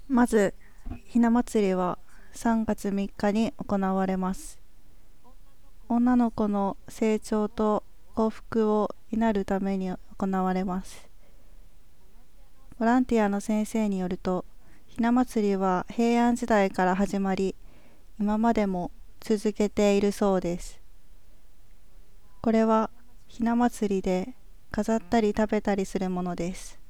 まず、ひな祭りは3月3日に行われます。女の子の成長と幸福を祈るために行われます。ボランティアの先生によると、ひな祭りは平安時代から始まり、今までも続けているそうです。これはひな祭りで飾ったり食べたりするものです。